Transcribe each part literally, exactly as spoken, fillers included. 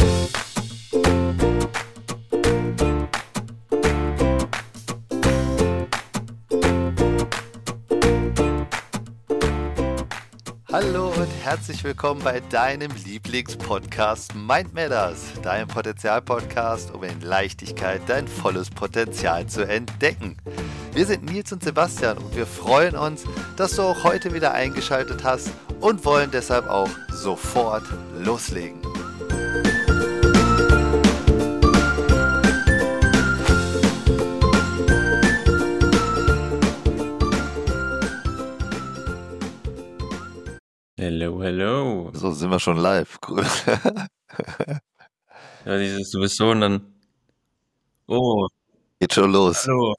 Hallo und herzlich willkommen bei deinem Lieblingspodcast Mind Matters, deinem Potenzial-Podcast, um in Leichtigkeit dein volles Potenzial zu entdecken. Wir sind Nils und Sebastian und wir freuen uns, dass du auch heute wieder eingeschaltet hast und wollen deshalb auch sofort loslegen. Hello, hello. So, sind wir schon live. Cool. Ja, dieses, du bist so und dann, oh, Geht schon los. hallo.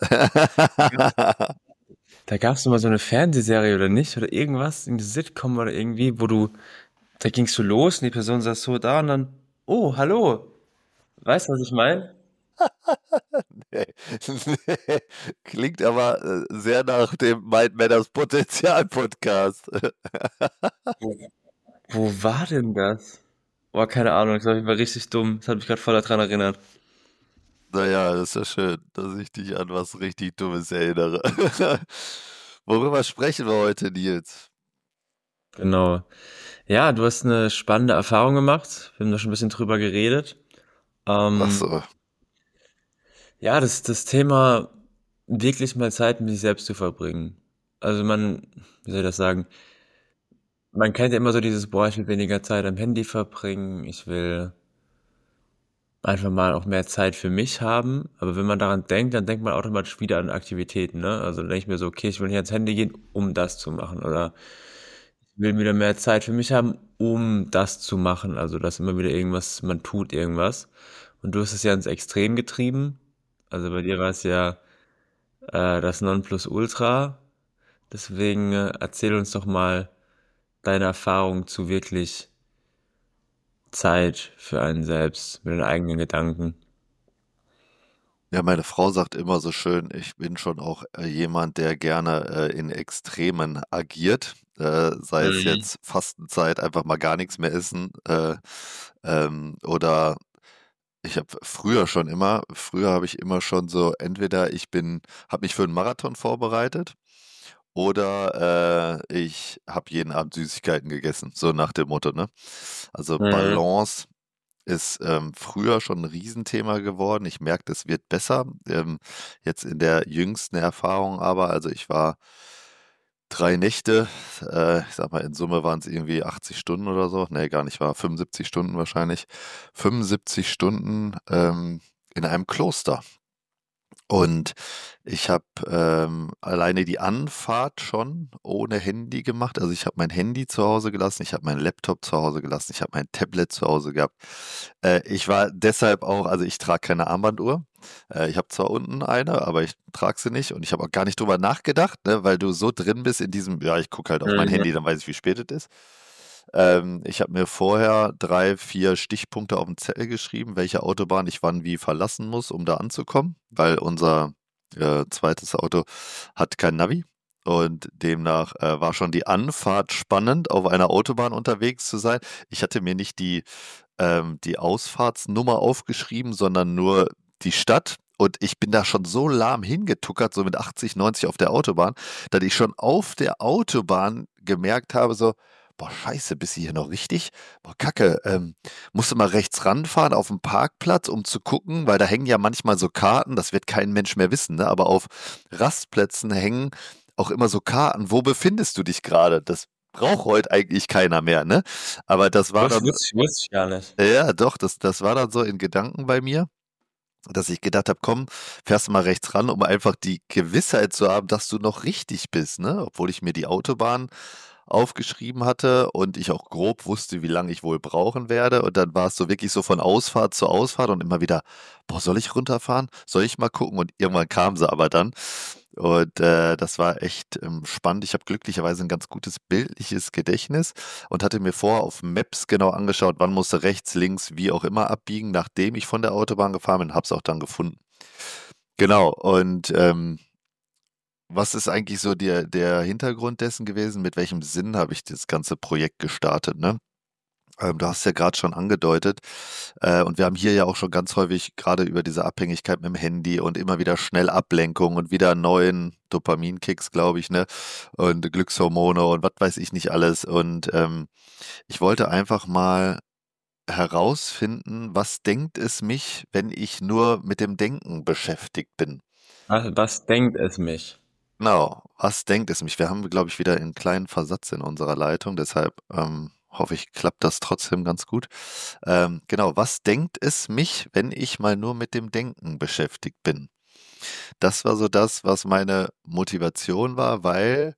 Da gab es mal so eine Fernsehserie oder nicht? Oder irgendwas, eine Sitcom oder irgendwie, wo du, da gingst du los und die Person saß so da und dann, oh, hallo. Weißt du, was ich meine? Nee, nee. Klingt aber äh, sehr nach dem Mind Matters Potenzial-Podcast. Wo, wo war denn das? Boah, keine Ahnung, das war auf jeden Fall richtig dumm. Das hat mich gerade voll daran erinnert. Naja, das ist ja schön, dass ich dich an was richtig Dummes erinnere. Worüber sprechen wir heute, Nils? Genau. Ja, du hast eine spannende Erfahrung gemacht. Wir haben da schon ein bisschen drüber geredet. Ach Ähm, so. Ja, das, das Thema, wirklich mal Zeit mit sich selbst zu verbringen. Also man, wie soll ich das sagen? Man kennt ja immer so dieses, boah, ich will weniger Zeit am Handy verbringen, ich will einfach mal auch mehr Zeit für mich haben. Aber wenn man daran denkt, dann denkt man automatisch wieder an Aktivitäten, ne? Also dann denke ich mir so, okay, ich will nicht ans Handy gehen, um das zu machen. Oder ich will wieder mehr Zeit für mich haben, um das zu machen. Also dass immer wieder irgendwas, man tut irgendwas. Und du hast es ja ins Extrem getrieben. Also bei dir war es ja äh, das Nonplusultra. Deswegen äh, erzähl uns doch mal deine Erfahrung zu wirklich Zeit für einen selbst, mit den eigenen Gedanken. Ja, meine Frau sagt immer so schön, ich bin schon auch äh, jemand, der gerne äh, in Extremen agiert. Äh, sei es Mhm. jetzt Fastenzeit, einfach mal gar nichts mehr essen. Äh, ähm, oder ich habe früher schon immer, früher habe ich immer schon so, entweder ich bin, habe mich für einen Marathon vorbereitet. Oder äh, ich habe jeden Abend Süßigkeiten gegessen, so nach dem Motto, ne? Also Mhm. Balance ist ähm, früher schon ein Riesenthema geworden. Ich merke, das wird besser. Ähm, jetzt in der jüngsten Erfahrung aber, also ich war drei Nächte, äh, ich sag mal, in Summe waren es irgendwie achtzig Stunden oder so. Nee, gar nicht, war fünfundsiebzig Stunden wahrscheinlich. fünfundsiebzig Stunden ähm, in einem Kloster. Und ich habe ähm, alleine die Anfahrt schon ohne Handy gemacht. Also ich habe mein Handy zu Hause gelassen, ich habe meinen Laptop zu Hause gelassen, ich habe mein Tablet zu Hause gehabt. Äh, ich war deshalb auch, also ich trage keine Armbanduhr. Äh, ich habe zwar unten eine, aber ich trage sie nicht und ich habe auch gar nicht drüber nachgedacht, ne, weil du so drin bist in diesem, ja, ich gucke halt auf mein Mhm. Handy, dann weiß ich, wie spät es ist. Ähm, ich habe mir vorher drei, vier Stichpunkte auf den Zettel geschrieben, welche Autobahn ich wann wie verlassen muss, um da anzukommen, weil unser äh, zweites Auto hat kein Navi. Und demnach äh, war schon die Anfahrt spannend, auf einer Autobahn unterwegs zu sein. Ich hatte mir nicht die, ähm, die Ausfahrtsnummer aufgeschrieben, sondern nur die Stadt. Und ich bin da schon so lahm hingetuckert, so mit achtzig, neunzig auf der Autobahn, dass ich schon auf der Autobahn gemerkt habe, so, boah, scheiße, bist du hier noch richtig? Boah, Kacke, ähm, musst du mal rechts ranfahren auf dem Parkplatz, um zu gucken, weil da hängen ja manchmal so Karten, das wird kein Mensch mehr wissen, ne? Aber auf Rastplätzen hängen auch immer so Karten, wo befindest du dich gerade? Das braucht heute eigentlich keiner mehr, ne? Aber das war Wusste, dann, wusste, ich- wusste ich gar nicht. ja, doch, das, das war dann so in Gedanken bei mir, dass ich gedacht habe, komm, fährst du mal rechts ran, um einfach die Gewissheit zu haben, dass du noch richtig bist, ne? Obwohl ich mir die Autobahn aufgeschrieben hatte und ich auch grob wusste, wie lange ich wohl brauchen werde. Und dann war es so wirklich so von Ausfahrt zu Ausfahrt und immer wieder, boah, soll ich runterfahren? Soll ich mal gucken? Und irgendwann kam sie aber dann. Und äh, das war echt ähm, spannend. Ich habe glücklicherweise ein ganz gutes bildliches Gedächtnis und hatte mir vorher auf Maps genau angeschaut, wann musste rechts, links, wie auch immer abbiegen, nachdem ich von der Autobahn gefahren bin, habe es auch dann gefunden. Genau, und ähm, was ist eigentlich so der, der Hintergrund dessen gewesen? Mit welchem Sinn habe ich das ganze Projekt gestartet, ne? Ähm, du hast es ja gerade schon angedeutet. Äh, und wir haben hier ja auch schon ganz häufig gerade über diese Abhängigkeit mit dem Handy und immer wieder schnell Ablenkung und wieder neuen Dopaminkicks, glaube ich, ne? Und Glückshormone und was weiß ich nicht alles. Und ähm, ich wollte einfach mal herausfinden, was denkt es mich, wenn ich nur mit dem Denken beschäftigt bin. Was, was denkt es mich? Genau, was denkt es mich? Wir haben, glaube ich, wieder einen kleinen Versatz in unserer Leitung, deshalb ähm, hoffe ich, klappt das trotzdem ganz gut. Ähm, genau, was denkt es mich, wenn ich mal nur mit dem Denken beschäftigt bin? Das war so das, was meine Motivation war, weil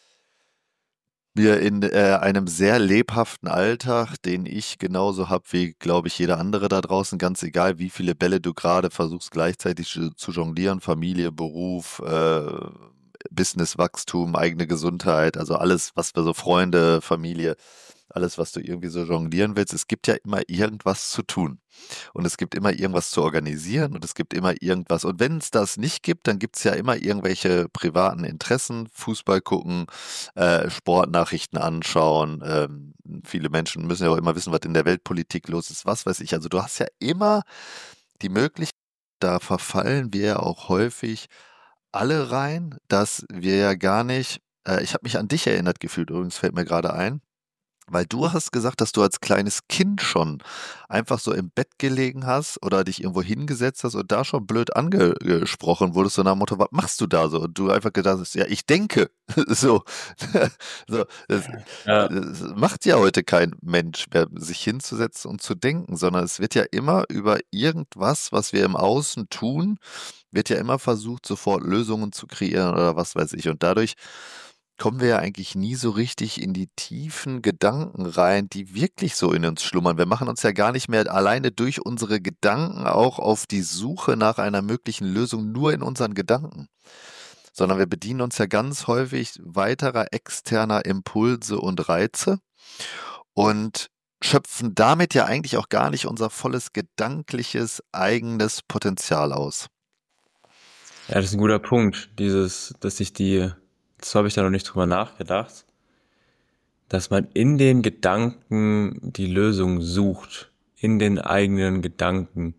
wir in äh, einem sehr lebhaften Alltag, den ich genauso habe wie, glaube ich, jeder andere da draußen, ganz egal, wie viele Bälle du gerade versuchst gleichzeitig zu, zu jonglieren, Familie, Beruf, äh, Businesswachstum, eigene Gesundheit, also alles, was wir so Freunde, Familie, alles, was du irgendwie so jonglieren willst, es gibt ja immer irgendwas zu tun. Und es gibt immer irgendwas zu organisieren und es gibt immer irgendwas. Und wenn es das nicht gibt, dann gibt es ja immer irgendwelche privaten Interessen, Fußball gucken, äh, Sportnachrichten anschauen. Ähm, viele Menschen müssen ja auch immer wissen, was in der Weltpolitik los ist, was weiß ich. Also du hast ja immer die Möglichkeit, da verfallen wir ja auch häufig alle rein, dass wir ja gar nicht, äh, ich habe mich an dich erinnert gefühlt, übrigens fällt mir gerade ein, weil du hast gesagt, dass du als kleines Kind schon einfach so im Bett gelegen hast oder dich irgendwo hingesetzt hast und da schon blöd angesprochen wurdest, so nach dem Motto, was machst du da so? Und du einfach gedacht hast, ja, ich denke. So. So, das, Ja, das macht ja heute kein Mensch mehr, sich hinzusetzen und zu denken, sondern es wird ja immer über irgendwas, was wir im Außen tun, wird ja immer versucht, sofort Lösungen zu kreieren oder was weiß ich. Und dadurch kommen wir ja eigentlich nie so richtig in die tiefen Gedanken rein, die wirklich so in uns schlummern. Wir machen uns ja gar nicht mehr alleine durch unsere Gedanken auch auf die Suche nach einer möglichen Lösung nur in unseren Gedanken, sondern wir bedienen uns ja ganz häufig weiterer externer Impulse und Reize und schöpfen damit ja eigentlich auch gar nicht unser volles gedankliches eigenes Potenzial aus. ja, das ist ein guter Punkt. Dieses, dass ich die, das habe ich da noch nicht drüber nachgedacht, dass man in den Gedanken die Lösung sucht, in den eigenen Gedanken.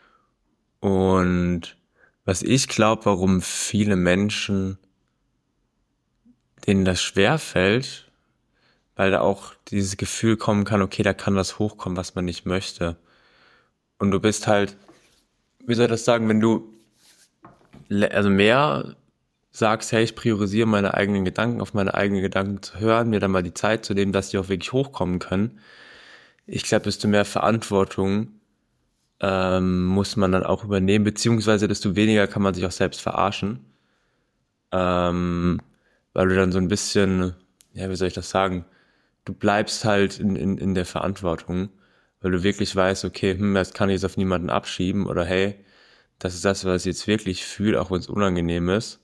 Und was ich glaube, warum viele Menschen, denen das schwer fällt, weil da auch dieses Gefühl kommen kann, okay, da kann was hochkommen, was man nicht möchte. Und du bist halt, wie soll ich das sagen, wenn du le- also mehr sagst, hey, ich priorisiere meine eigenen Gedanken, auf meine eigenen Gedanken zu hören, mir dann mal die Zeit zu nehmen, dass die auch wirklich hochkommen können. Ich glaube, desto mehr Verantwortung ähm, muss man dann auch übernehmen, beziehungsweise desto weniger kann man sich auch selbst verarschen, ähm, weil du dann so ein bisschen, ja, wie soll ich das sagen, du bleibst halt in, in, in der Verantwortung, weil du wirklich weißt, okay, hm, das kann ich jetzt auf niemanden abschieben oder hey, das ist das, was ich jetzt wirklich fühle, auch wenn es unangenehm ist.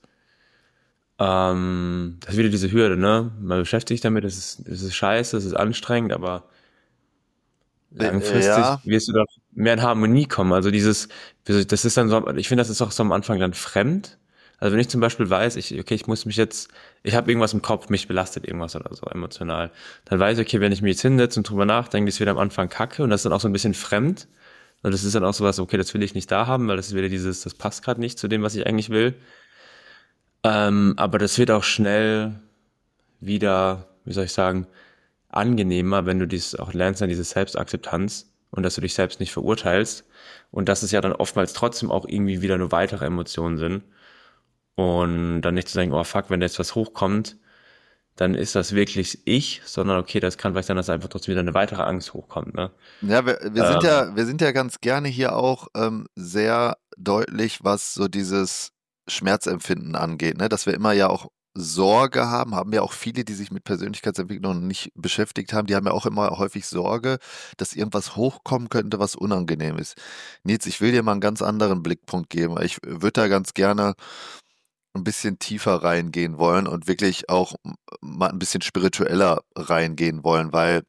Ähm, das ist wieder diese Hürde, ne? Man beschäftigt sich damit, es ist, es ist scheiße, es ist anstrengend, aber Äh, langfristig Ja, wirst du doch mehr in Harmonie kommen. Also dieses, wie soll ich- das ist dann so, ich finde, das ist auch so am Anfang dann fremd. Also wenn ich zum Beispiel weiß, ich, okay, ich muss mich jetzt, ich habe irgendwas im Kopf, mich belastet irgendwas oder so emotional, dann weiß ich, okay, wenn ich mich jetzt hinsetze und drüber nachdenke, ist wieder am Anfang Kacke und das ist dann auch so ein bisschen fremd. Und das ist dann auch sowas, okay, das will ich nicht da haben, weil das ist wieder dieses, das passt gerade nicht zu dem, was ich eigentlich will. Ähm, aber das wird auch schnell wieder, wie soll ich sagen, angenehmer, wenn du dies auch lernst, dann diese Selbstakzeptanz und dass du dich selbst nicht verurteilst und dass es ja dann oftmals trotzdem auch irgendwie wieder nur weitere Emotionen sind und dann nicht zu sagen, oh fuck, wenn da jetzt was hochkommt, dann ist das wirklich ich, sondern okay, das kann vielleicht sein, dass einfach trotzdem wieder eine weitere Angst hochkommt, ne? ja, wir, wir sind Ähm, ja, wir sind ja ganz gerne hier auch ähm, sehr deutlich, was so dieses Schmerzempfinden angeht, ne? Dass wir immer ja auch Sorge haben, haben ja auch viele, die sich mit Persönlichkeitsentwicklung nicht beschäftigt haben, die haben ja auch immer häufig Sorge, dass irgendwas hochkommen könnte, was unangenehm ist. Nils, ich will dir mal einen ganz anderen Blickpunkt geben. Ich würde da ganz gerne ein bisschen tiefer reingehen wollen und wirklich auch m- mal ein bisschen spiritueller reingehen wollen, weil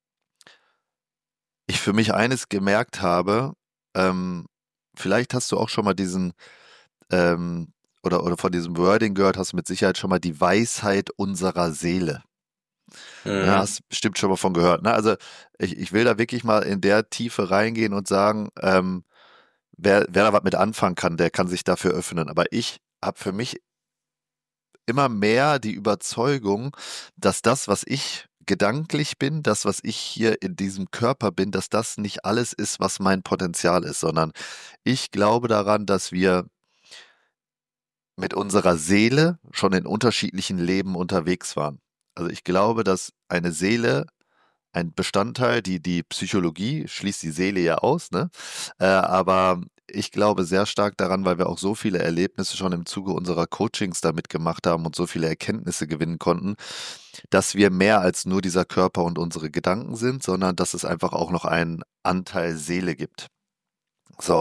ich für mich eines gemerkt habe, ähm, vielleicht hast du auch schon mal diesen, ähm, oder, oder von diesem Wording gehört, hast du mit Sicherheit schon mal die Weisheit unserer Seele. Ja, Mhm. hast bestimmt schon mal von gehört. Ne? Also ich, ich will da wirklich mal in der Tiefe reingehen und sagen, ähm, wer, wer da was mit anfangen kann, der kann sich dafür öffnen. Aber ich habe für mich immer mehr die Überzeugung, dass das, was ich gedanklich bin, das, was ich hier in diesem Körper bin, dass das nicht alles ist, was mein Potenzial ist, sondern ich glaube daran, dass wir mit unserer Seele schon in unterschiedlichen Leben unterwegs waren. Also ich glaube, dass eine Seele ein Bestandteil, die, die Psychologie schließt die Seele ja aus, ne? Äh, aber ich glaube sehr stark daran, weil wir auch so viele Erlebnisse schon im Zuge unserer Coachings damit gemacht haben und so viele Erkenntnisse gewinnen konnten, dass wir mehr als nur dieser Körper und unsere Gedanken sind, sondern dass es einfach auch noch einen Anteil Seele gibt. So.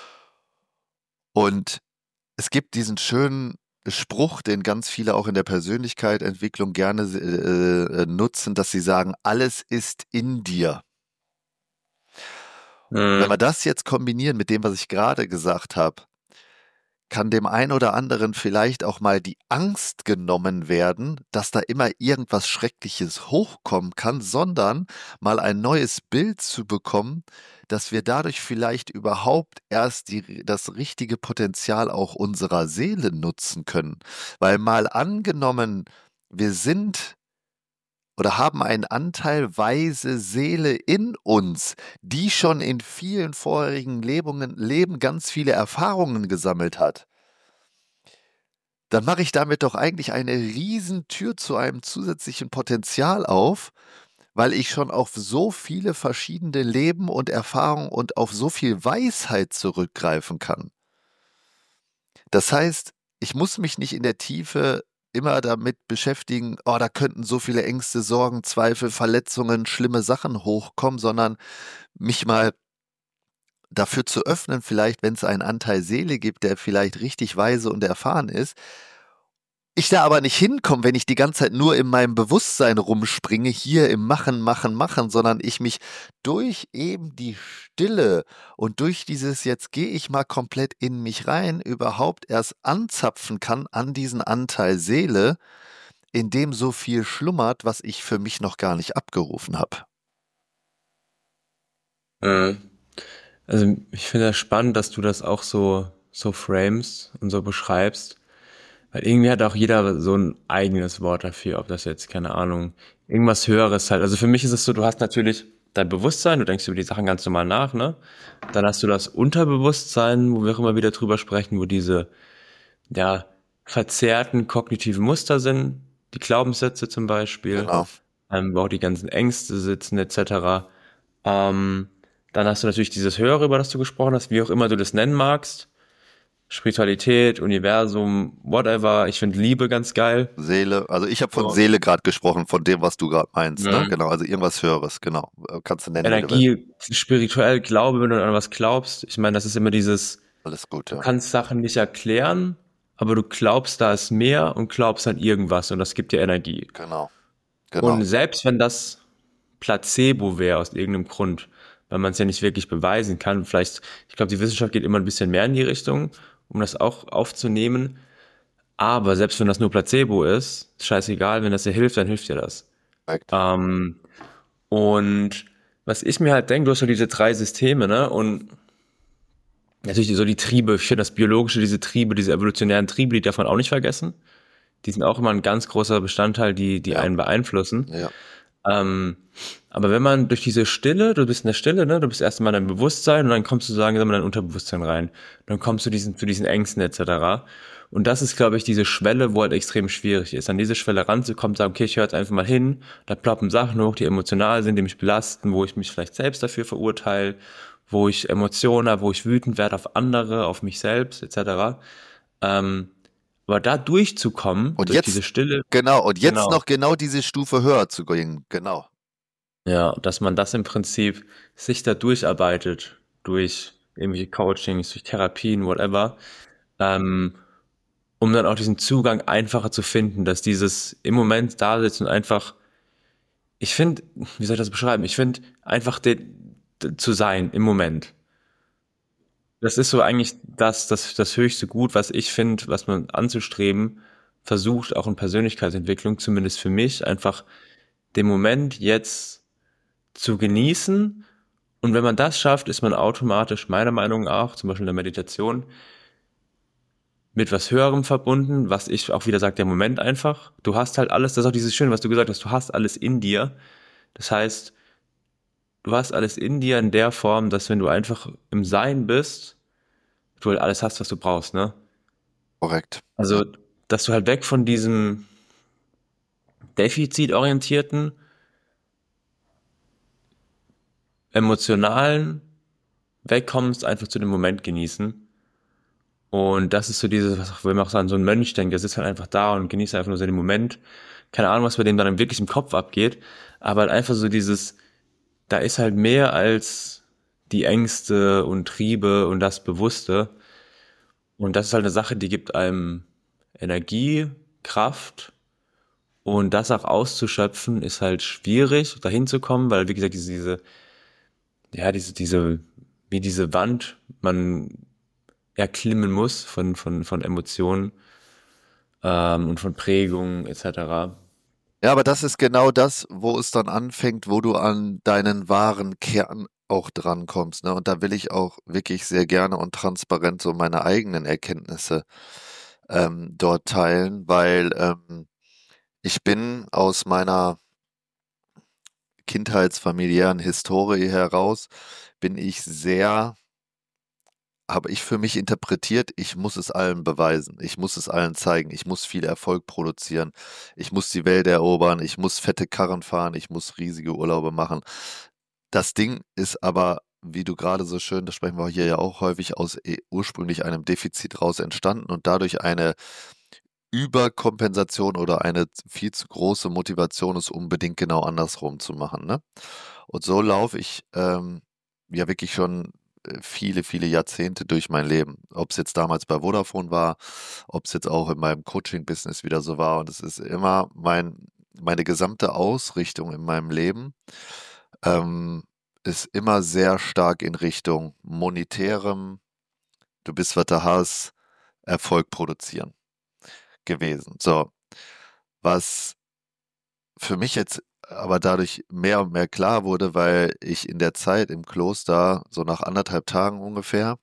Und es gibt diesen schönen Spruch, den ganz viele auch in der Persönlichkeitsentwicklung gerne äh, äh, nutzen, dass sie sagen, alles ist in dir. Und wenn wir Mhm. das jetzt kombinieren mit dem, was ich gerade gesagt habe, kann dem einen oder anderen vielleicht auch mal die Angst genommen werden, dass da immer irgendwas Schreckliches hochkommen kann, sondern mal ein neues Bild zu bekommen, dass wir dadurch vielleicht überhaupt erst die, das richtige Potenzial auch unserer Seele nutzen können. Weil mal angenommen, wir sind oder haben einen Anteil weise Seele in uns, die schon in vielen vorherigen Lebungen, Leben ganz viele Erfahrungen gesammelt hat, dann mache ich damit doch eigentlich eine Riesentür zu einem zusätzlichen Potenzial auf, weil ich schon auf so viele verschiedene Leben und Erfahrungen und auf so viel Weisheit zurückgreifen kann. Das heißt, ich muss mich nicht in der Tiefe immer damit beschäftigen, oh, da könnten so viele Ängste, Sorgen, Zweifel, Verletzungen, schlimme Sachen hochkommen, sondern mich mal dafür zu öffnen, vielleicht, wenn es einen Anteil Seele gibt, der vielleicht richtig weise und erfahren ist, ich da aber nicht hinkomme, wenn ich die ganze Zeit nur in meinem Bewusstsein rumspringe, hier im Machen, Machen, Machen, sondern ich mich durch eben die Stille und durch dieses jetzt gehe ich mal komplett in mich rein, überhaupt erst anzapfen kann an diesen Anteil Seele, in dem so viel schlummert, was ich für mich noch gar nicht abgerufen habe. Mhm. Also ich finde das spannend, dass du das auch so, so framest und so beschreibst, weil irgendwie hat auch jeder so ein eigenes Wort dafür, ob das jetzt, keine Ahnung, irgendwas Höheres halt. Also für mich ist es so, du hast natürlich dein Bewusstsein, du denkst über die Sachen ganz normal nach, ne? Dann hast du das Unterbewusstsein, wo wir auch immer wieder drüber sprechen, wo diese, ja, verzerrten kognitiven Muster sind, die Glaubenssätze zum Beispiel, Genau. ähm, wo auch die ganzen Ängste sitzen, et cetera. Ähm, Dann hast du natürlich dieses Höhere, über das du gesprochen hast, wie auch immer du das nennen magst. Spiritualität, Universum, whatever. Ich finde Liebe ganz geil. Seele, also ich habe von So. Seele gerade gesprochen, von dem, was du gerade meinst, ne? Mhm. Genau, also irgendwas Höheres, genau. Äh, Kannst du nennen, wie du willst. Energie, spirituell, Glaube, wenn du an was glaubst. Ich meine, das ist immer dieses, Alles gut, du ja. kannst Sachen nicht erklären, aber du glaubst, da ist mehr und glaubst an irgendwas und das gibt dir Energie. Genau, Und genau. selbst wenn das Placebo wäre aus irgendeinem Grund, weil man es ja nicht wirklich beweisen kann, vielleicht, ich glaube, die Wissenschaft geht immer ein bisschen mehr in die Richtung, um das auch aufzunehmen. Aber selbst wenn das nur Placebo ist, ist scheißegal, wenn das dir hilft, dann hilft dir das. Korrekt. Ähm, und was ich mir halt denke, du hast so diese drei Systeme, ne? Und natürlich so die Triebe, ich finde das Biologische, diese Triebe, diese evolutionären Triebe, die darf man auch nicht vergessen. Die sind auch immer ein ganz großer Bestandteil, die, die Ja, einen beeinflussen. ja, Ähm, aber wenn man durch diese Stille, du bist in der Stille, ne, du bist erst einmal in deinem Bewusstsein und dann kommst du sagen, in dein Unterbewusstsein rein. Dann kommst du diesen, zu diesen Ängsten et cetera. Und das ist, glaube ich, diese Schwelle, wo halt extrem schwierig ist, an diese Schwelle ranzukommen, sagen, okay, ich höre jetzt einfach mal hin, da ploppen Sachen hoch, die emotional sind, die mich belasten, wo ich mich vielleicht selbst dafür verurteile, wo ich Emotionen habe, wo ich wütend werde auf andere, auf mich selbst et cetera. Ähm, aber da durchzukommen, Und durch diese jetzt, Stille, genau, und jetzt genau. noch genau diese Stufe höher zu gehen, genau. Ja, dass man das im Prinzip sich da durcharbeitet, durch irgendwelche Coachings, durch Therapien, whatever, ähm, um dann auch diesen Zugang einfacher zu finden, dass dieses im Moment da sitzt und einfach, ich finde, wie soll ich das beschreiben? Ich finde, einfach de, de, zu sein im Moment. Das ist so eigentlich das, das, das höchste Gut, was ich finde, was man anzustreben versucht, auch in Persönlichkeitsentwicklung, zumindest für mich, einfach den Moment jetzt zu genießen. Und wenn man das schafft, ist man automatisch, meiner Meinung nach, auch zum Beispiel in der Meditation, mit was Höherem verbunden, was ich auch wieder sage, der Moment einfach. Du hast halt alles, das ist auch dieses Schöne, was du gesagt hast, du hast alles in dir. Das heißt, du hast alles in dir in der Form, dass wenn du einfach im Sein bist, du halt alles hast, was du brauchst, ne? Korrekt. Ja. Also, dass du halt weg von diesem defizitorientierten, emotionalen wegkommst, einfach zu dem Moment genießen. Und das ist so dieses, was wenn man auch so an so einen Mönch denkt, der sitzt halt einfach da und genießt einfach nur so den Moment. Keine Ahnung, was bei dem dann wirklich im Kopf abgeht, aber halt einfach so dieses, da ist halt mehr als die Ängste und Triebe und das Bewusste. Und das ist halt eine Sache, die gibt einem Energie, Kraft, und das auch auszuschöpfen ist halt schwierig, dahin zu kommen, weil wie gesagt, diese, diese, ja, diese, diese, wie diese Wand man erklimmen muss von, von, von Emotionen ähm, und von Prägungen et cetera. Ja, aber das ist genau das, wo es dann anfängt, wo du an deinen wahren Kern auch drankommst, ne? Und da will ich auch wirklich sehr gerne und transparent so meine eigenen Erkenntnisse ähm, dort teilen, weil ähm, ich bin aus meiner kindheitsfamiliären Historie heraus, bin ich sehr, habe ich für mich interpretiert, ich muss es allen beweisen, ich muss es allen zeigen, ich muss viel Erfolg produzieren, ich muss die Welt erobern, ich muss fette Karren fahren, ich muss riesige Urlaube machen. Das Ding ist aber, wie du gerade so schön, das sprechen wir hier ja auch häufig, aus eh ursprünglich einem Defizit raus entstanden und dadurch eine Überkompensation oder eine viel zu große Motivation, es unbedingt genau andersrum zu machen, ne? Und so laufe ich ähm, ja wirklich schon äh, viele, viele Jahrzehnte durch mein Leben. Ob es jetzt damals bei Vodafone war, ob es jetzt auch in meinem Coaching-Business wieder so war. Und es ist immer mein, meine gesamte Ausrichtung in meinem Leben ähm, ist immer sehr stark in Richtung monetärem, du bist, was du hast, Erfolg produzieren gewesen. So, was für mich jetzt aber dadurch mehr und mehr klar wurde, weil ich in der Zeit im Kloster, so nach anderthalb Tagen ungefähr,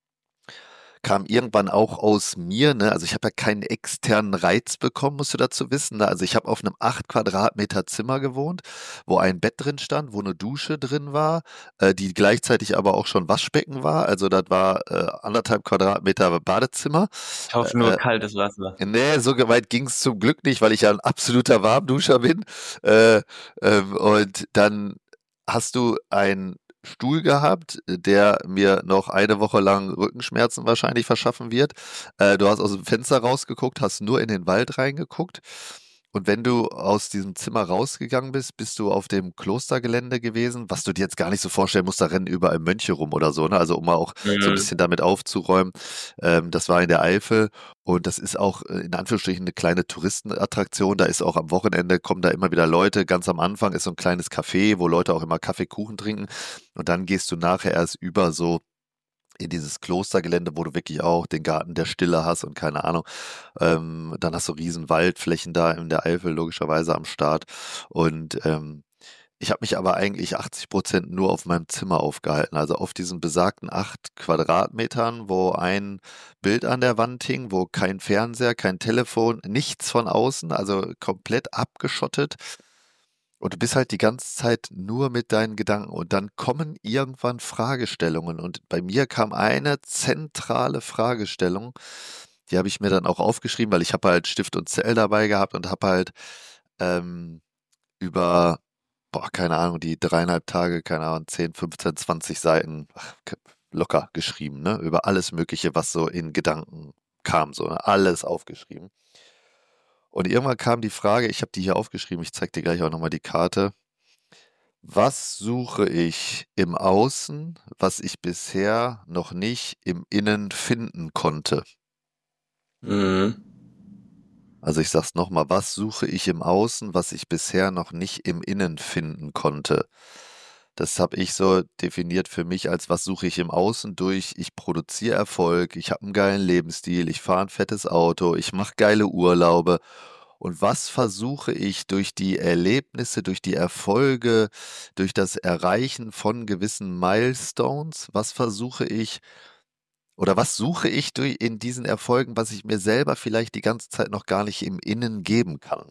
kam irgendwann auch aus mir, ne? Also ich habe ja keinen externen Reiz bekommen, musst du dazu wissen. Ne? Also ich habe auf einem acht Quadratmeter Zimmer gewohnt, wo ein Bett drin stand, wo eine Dusche drin war, äh, die gleichzeitig aber auch schon Waschbecken war. Also das war äh, anderthalb Quadratmeter Badezimmer. Ich hoffe Äh, nur kaltes Wasser. Nee, so weit ging es zum Glück nicht, weil ich ja ein absoluter Warmduscher bin. Äh, ähm, und dann hast du einen Stuhl gehabt, der mir noch eine Woche lang Rückenschmerzen wahrscheinlich verschaffen wird. Äh, du hast aus dem Fenster rausgeguckt, hast nur in den Wald reingeguckt. Und wenn du aus diesem Zimmer rausgegangen bist, bist du auf dem Klostergelände gewesen, was du dir jetzt gar nicht so vorstellen musst, da rennen überall Mönche rum oder so, ne? Also um mal auch so ein Mhm. bisschen damit aufzuräumen. Ähm, das war in der Eifel und das ist auch äh, in Anführungsstrichen eine kleine Touristenattraktion. Da ist auch am Wochenende kommen da immer wieder Leute. Ganz am Anfang ist so ein kleines Café, wo Leute auch immer Kaffee, Kuchen trinken. Und dann gehst du nachher erst über so in dieses Klostergelände, wo du wirklich auch den Garten der Stille hast und keine Ahnung. Ähm, dann hast du riesen Waldflächen da in der Eifel logischerweise am Start. Und ähm, ich habe mich aber eigentlich achtzig Prozent nur auf meinem Zimmer aufgehalten, also auf diesen besagten acht Quadratmetern, wo ein Bild an der Wand hing, wo kein Fernseher, kein Telefon, nichts von außen, also komplett abgeschottet. Und du bist halt die ganze Zeit nur mit deinen Gedanken und dann kommen irgendwann Fragestellungen. Und bei mir kam eine zentrale Fragestellung, die habe ich mir dann auch aufgeschrieben, weil ich habe halt Stift und Zettel dabei gehabt und habe halt ähm, über, boah, keine Ahnung, die dreieinhalb Tage, keine Ahnung, zehn, fünfzehn, zwanzig Seiten ach, locker geschrieben, ne? Über alles Mögliche, was so in Gedanken kam, so, ne? Alles aufgeschrieben. Und irgendwann kam die Frage, ich habe die hier aufgeschrieben, ich zeige dir gleich auch nochmal die Karte. Was suche ich im Außen, was ich bisher noch nicht im Innen finden konnte? Mhm. Also ich sag's nochmal, was suche ich im Außen, was ich bisher noch nicht im Innen finden konnte? Das habe ich so definiert für mich als was suche ich im Außen durch, ich produziere Erfolg, ich habe einen geilen Lebensstil, ich fahre ein fettes Auto, ich mache geile Urlaube Und was versuche ich durch die Erlebnisse, durch die Erfolge, durch das Erreichen von gewissen Milestones, was versuche ich oder was suche ich durch in diesen Erfolgen, was ich mir selber vielleicht die ganze Zeit noch gar nicht im Innen geben kann?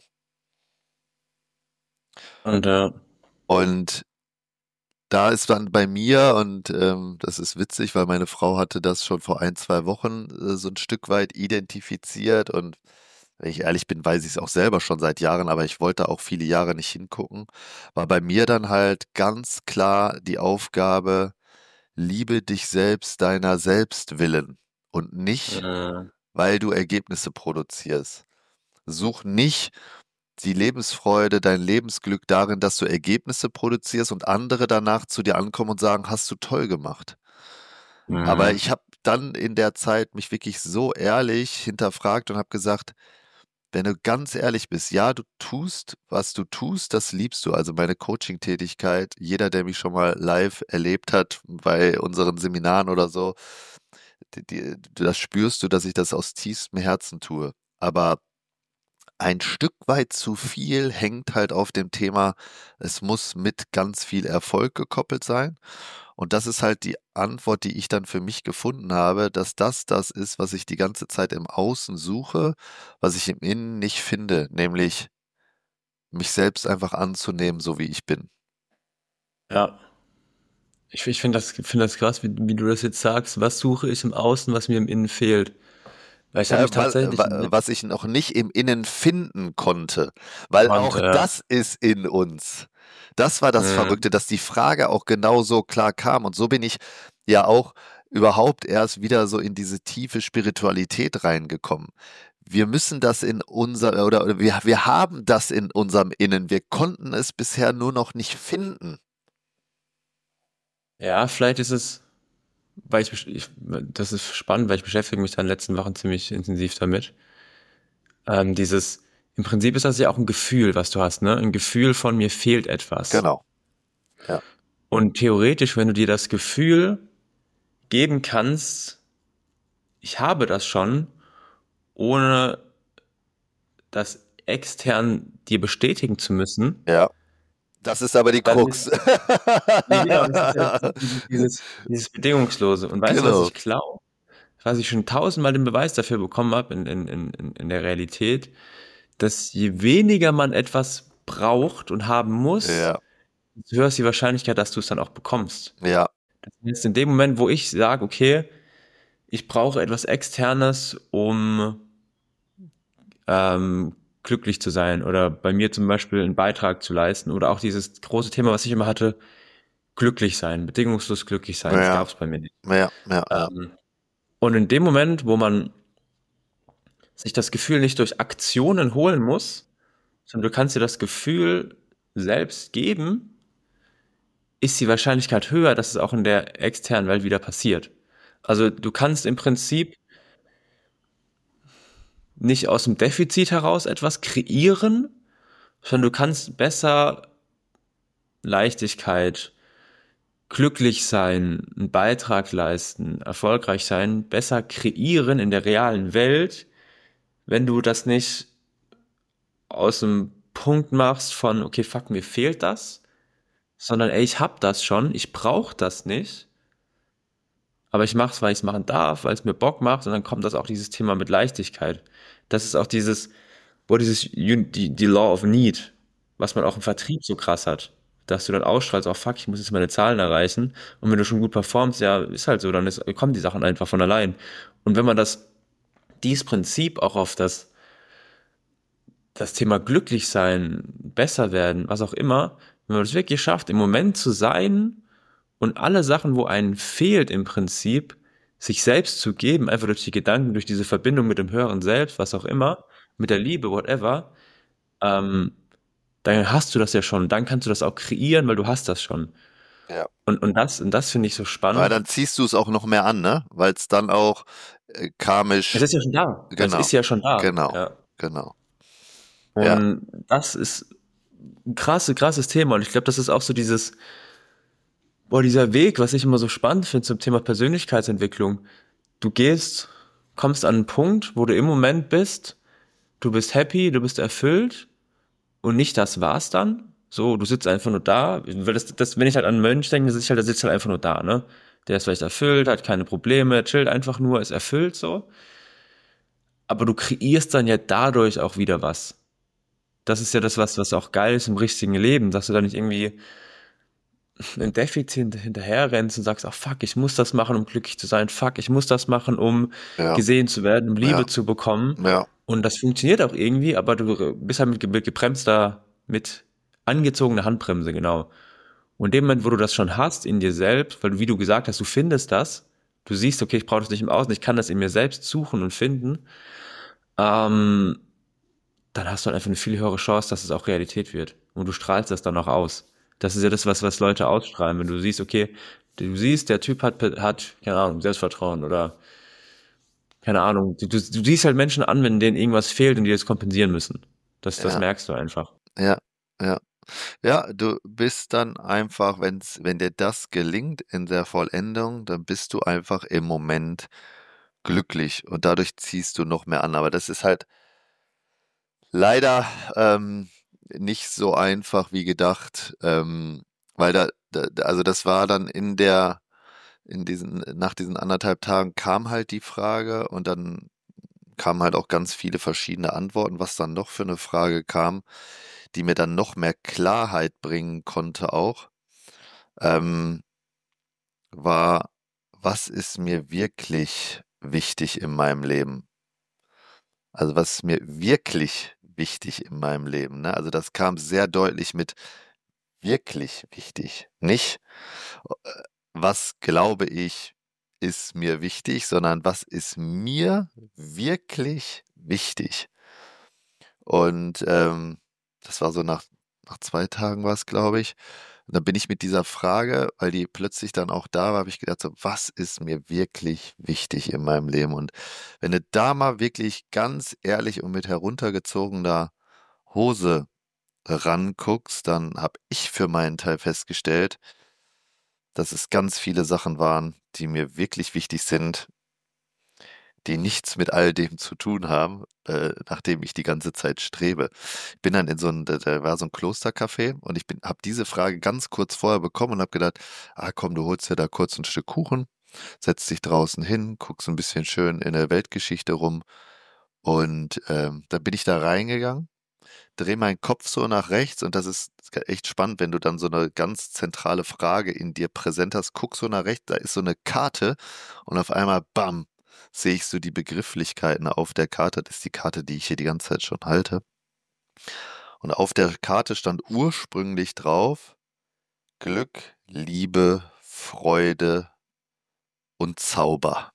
Und äh, Und da ist dann bei mir, und ähm, das ist witzig, weil meine Frau hatte das schon vor ein, zwei Wochen äh, so ein Stück weit identifiziert. Und wenn ich ehrlich bin, weiß ich es auch selber schon seit Jahren, aber ich wollte auch viele Jahre nicht hingucken, war bei mir dann halt ganz klar die Aufgabe: Liebe dich selbst deiner selbst willen und nicht, äh, weil du Ergebnisse produzierst. Such nicht die Lebensfreude, dein Lebensglück darin, dass du Ergebnisse produzierst und andere danach zu dir ankommen und sagen: Hast du toll gemacht. Aber mh, ich habe dann in der Zeit mich wirklich so ehrlich hinterfragt und habe gesagt: Wenn du ganz ehrlich bist, ja, du tust, was du tust, das liebst du. Also meine Coaching-Tätigkeit, jeder, der mich schon mal live erlebt hat bei unseren Seminaren oder so, die, die, das spürst du, dass ich das aus tiefstem Herzen tue. Aber ein Stück weit zu viel hängt halt auf dem Thema, es muss mit ganz viel Erfolg gekoppelt sein. Und das ist halt die Antwort, die ich dann für mich gefunden habe, dass das das ist, was ich die ganze Zeit im Außen suche, was ich im Innen nicht finde, nämlich mich selbst einfach anzunehmen, so wie ich bin. ja. Ich, ich finde das, finde das krass, wie, wie du das jetzt sagst. Was suche ich im Außen, was mir im Innen fehlt? Weil ich habe Ja, mich weil, tatsächlich wa- was ich noch nicht im Innen finden konnte, weil auch konnte, ja. das ist in uns. Das war das Mhm. Verrückte, dass die Frage auch genau so klar kam. Und so bin ich ja auch überhaupt erst wieder so in diese tiefe Spiritualität reingekommen. Wir müssen das in unser, oder, oder wir, wir haben das in unserem Innen. Wir konnten es bisher nur noch nicht finden. Ja, vielleicht ist es, weil ich, besch- ich, das ist spannend, weil ich beschäftige mich da in den letzten Wochen ziemlich intensiv damit. Ähm, dieses, im Prinzip ist das ja auch ein Gefühl, was du hast, ne? Ein Gefühl von mir fehlt etwas. Genau. Ja. Und theoretisch, wenn du dir das Gefühl geben kannst, ich habe das schon, ohne das extern dir bestätigen zu müssen, Ja. Das ist aber die dann Krux. ist, ja genau, das ist ja dieses, dieses, dieses Bedingungslose. Und weißt du, was Genau. ich glaube? Was ich schon tausendmal den Beweis dafür bekommen habe in, in, in, in in der Realität, dass je weniger man etwas braucht und haben muss, Ja. desto höher ist die Wahrscheinlichkeit, dass du es dann auch bekommst. Ja. Das heißt, in dem Moment, wo ich sage, okay, ich brauche etwas Externes, um ähm, glücklich zu sein oder bei mir zum Beispiel einen Beitrag zu leisten oder auch dieses große Thema, was ich immer hatte, glücklich sein, bedingungslos glücklich sein, das Ja. gab es bei mir nicht. Ja. Ja. Ja. Ähm, und in dem Moment, wo man sich das Gefühl nicht durch Aktionen holen muss, sondern du kannst dir das Gefühl selbst geben, ist die Wahrscheinlichkeit höher, dass es auch in der externen Welt wieder passiert. Also du kannst im Prinzip nicht aus dem Defizit heraus etwas kreieren, sondern du kannst besser Leichtigkeit, glücklich sein, einen Beitrag leisten, erfolgreich sein, besser kreieren in der realen Welt, wenn du das nicht aus dem Punkt machst von, okay, fuck, mir fehlt das, sondern ey, ich hab das schon, ich brauche das nicht, aber ich mache es, weil ich es machen darf, weil es mir Bock macht und dann kommt das auch dieses Thema mit Leichtigkeit. Das ist auch dieses, wo dieses, Un- die, die Law of Need, was man auch im Vertrieb so krass hat, dass du dann ausstrahlst, oh fuck, ich muss jetzt meine Zahlen erreichen und wenn du schon gut performst, ja, ist halt so, dann ist, kommen die Sachen einfach von allein. Und wenn man das, dieses Prinzip auch auf das das Thema glücklich sein, besser werden, was auch immer, wenn man es wirklich schafft, im Moment zu sein und alle Sachen, wo einen fehlt im Prinzip, sich selbst zu geben, einfach durch die Gedanken, durch diese Verbindung mit dem höheren Selbst, was auch immer, mit der Liebe, whatever, ähm, dann hast du das ja schon, dann kannst du das auch kreieren, weil du hast das schon. Ja. Und, und das, und das finde ich so Weil spannend. dann ziehst du es auch noch mehr an, ne? Weil es dann auch äh, Es karmisch, ist ja schon da. Es genau, ist ja schon da. genau, Ja. genau. Ja, Und das ist ein krasses, krasses Thema. Und ich glaube, das ist auch so dieses, boah, dieser Weg, was ich immer so spannend finde zum Thema Persönlichkeitsentwicklung. Du gehst, kommst an einen Punkt, wo du im Moment bist, du bist happy, du bist erfüllt und nicht das war's dann. So, du sitzt einfach nur da. Weil das, das, wenn ich halt an einen Mönch denke, sitzt halt, der sitzt halt einfach nur da, ne? Der ist vielleicht erfüllt, hat keine Probleme, chillt einfach nur, ist erfüllt so. Aber du kreierst dann ja dadurch auch wieder was. Das ist ja das, was, was auch geil ist im richtigen Leben, dass du da nicht irgendwie ein Defizit hinterher rennst und sagst, ach fuck, ich muss das machen, um glücklich zu sein, fuck, ich muss das machen, um Ja, gesehen zu werden, um ja, Liebe zu bekommen. ja, Und das funktioniert auch irgendwie, aber du bist halt mit ge- mit gebremster, mit angezogener Handbremse, genau. Und in dem Moment, wo du das schon hast in dir selbst, weil du, wie du gesagt hast, du findest das, du siehst, okay, ich brauche das nicht im Außen, ich kann das in mir selbst suchen und finden, ähm, dann hast du halt einfach eine viel höhere Chance, dass es auch Realität wird. Und du strahlst das dann auch aus. Das ist ja das, was, was Leute ausstrahlen. Wenn du siehst, okay, du siehst, der Typ hat, hat, keine Ahnung, Selbstvertrauen oder, keine Ahnung, du, du, du siehst halt Menschen an, wenn denen irgendwas fehlt und die das kompensieren müssen. Das, das ja, merkst du einfach. ja, ja. Ja, du bist dann einfach, wenn's, wenn dir das gelingt in der Vollendung, dann bist du einfach im Moment glücklich und dadurch ziehst du noch mehr an. Aber das ist halt leider ähm, nicht so einfach wie gedacht, ähm, weil da, da, also das war dann in der, in diesen, nach diesen anderthalb Tagen kam halt die Frage und dann kamen halt auch ganz viele verschiedene Antworten, was dann noch für eine Frage kam, die mir dann noch mehr Klarheit bringen konnte auch, ähm, war, was ist mir wirklich wichtig in meinem Leben? Also was ist mir wirklich wichtig in meinem Leben? Ne? Also das kam sehr deutlich mit wirklich wichtig. Nicht, äh, was glaube ich, ist mir wichtig, sondern was ist mir wirklich wichtig? Und ähm, das war so nach, nach zwei Tagen war es, glaube ich. Und dann bin ich mit dieser Frage, weil die plötzlich dann auch da war, habe ich gedacht, so, was ist mir wirklich wichtig in meinem Leben? Und wenn du da mal wirklich ganz ehrlich und mit heruntergezogener Hose ranguckst, dann habe ich für meinen Teil festgestellt, dass es ganz viele Sachen waren, die mir wirklich wichtig sind, die nichts mit all dem zu tun haben, äh, nachdem ich die ganze Zeit strebe. Ich bin dann in so ein, da, da war so ein Klostercafé und ich bin, habe diese Frage ganz kurz vorher bekommen und habe gedacht, ah komm, du holst dir da kurz ein Stück Kuchen, setzt dich draußen hin, guckst ein bisschen schön in der Weltgeschichte rum und ähm, dann bin ich da reingegangen, drehe meinen Kopf so nach rechts und das ist echt spannend, wenn du dann so eine ganz zentrale Frage in dir präsent hast, guck so nach rechts, da ist so eine Karte und auf einmal, bam, sehe ich so die Begrifflichkeiten auf der Karte. Das ist die Karte, die ich hier die ganze Zeit schon halte. Und auf der Karte stand ursprünglich drauf Glück, Liebe, Freude und Zauber.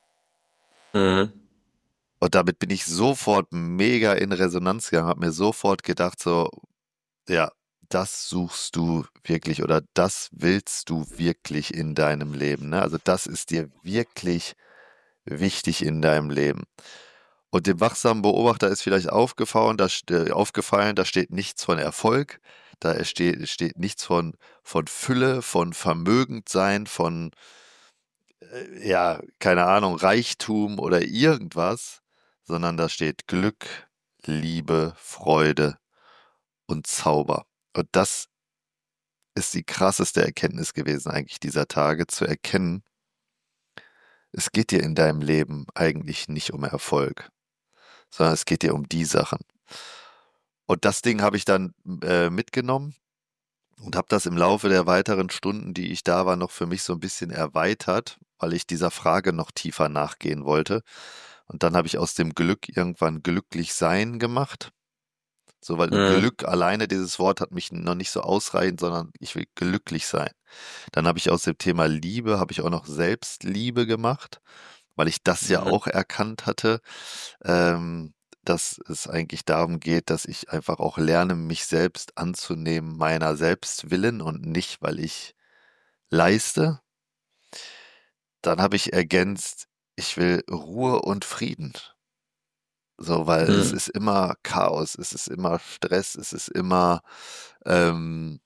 Mhm. Und damit bin ich sofort mega in Resonanz gegangen, habe mir sofort gedacht, so, ja, das suchst du wirklich oder das willst du wirklich in deinem Leben. Ne? Also das ist dir wirklich wichtig in deinem Leben. Und dem wachsamen Beobachter ist vielleicht aufgefallen, da, st- äh, aufgefallen, da steht nichts von Erfolg, da steht, steht nichts von, von Fülle, von Vermögendsein, von, äh, ja, keine Ahnung, Reichtum oder irgendwas, sondern da steht Glück, Liebe, Freude und Zauber. Und das ist die krasseste Erkenntnis gewesen eigentlich dieser Tage, zu erkennen, es geht dir in deinem Leben eigentlich nicht um Erfolg, sondern es geht dir um die Sachen. Und das Ding habe ich dann äh, mitgenommen und habe das im Laufe der weiteren Stunden, die ich da war, noch für mich so ein bisschen erweitert, weil ich dieser Frage noch tiefer nachgehen wollte. Und dann habe ich aus dem Glück irgendwann glücklich sein gemacht. So, weil Mhm. Glück alleine, dieses Wort hat mich noch nicht so ausreichend, sondern ich will glücklich sein. Dann habe ich aus dem Thema Liebe, habe ich auch noch Selbstliebe gemacht, weil ich das ja Mhm. auch erkannt hatte, ähm, dass es eigentlich darum geht, dass ich einfach auch lerne, mich selbst anzunehmen, meiner selbst willen und nicht, weil ich leiste. Dann habe ich ergänzt, ich will Ruhe und Frieden. So, weil es Mhm. ist immer Chaos, es ist immer Stress, es ist immer ähm,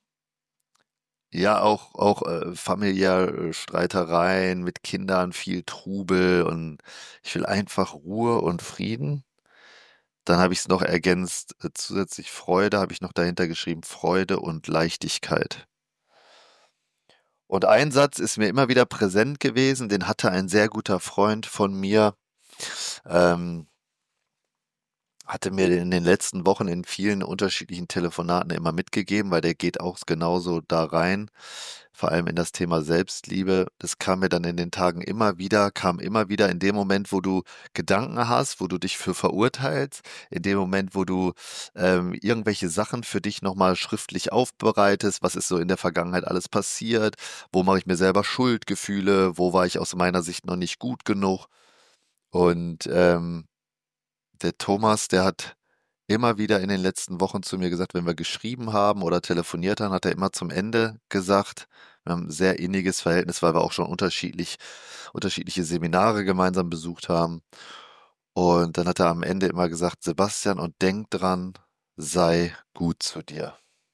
ja, auch, auch äh, familiär äh, Streitereien mit Kindern, viel Trubel und ich will einfach Ruhe und Frieden. Dann habe ich es noch ergänzt, äh, zusätzlich Freude, habe ich noch dahinter geschrieben, Freude und Leichtigkeit. Und ein Satz ist mir immer wieder präsent gewesen, den hatte ein sehr guter Freund von mir, ähm, hatte mir in den letzten Wochen in vielen unterschiedlichen Telefonaten immer mitgegeben, weil der geht auch genauso da rein, vor allem in das Thema Selbstliebe. Das kam mir dann in den Tagen immer wieder, kam immer wieder in dem Moment, wo du Gedanken hast, wo du dich für verurteilst, in dem Moment, wo du ähm, irgendwelche Sachen für dich nochmal schriftlich aufbereitest, was ist so in der Vergangenheit alles passiert, wo mache ich mir selber Schuldgefühle, wo war ich aus meiner Sicht noch nicht gut genug. Und ähm, der Thomas, der hat immer wieder in den letzten Wochen zu mir gesagt, wenn wir geschrieben haben oder telefoniert haben, hat er immer zum Ende gesagt, wir haben ein sehr inniges Verhältnis, weil wir auch schon unterschiedlich, unterschiedliche Seminare gemeinsam besucht haben. Und dann hat er am Ende immer gesagt, Sebastian, und denk dran, sei gut zu dir.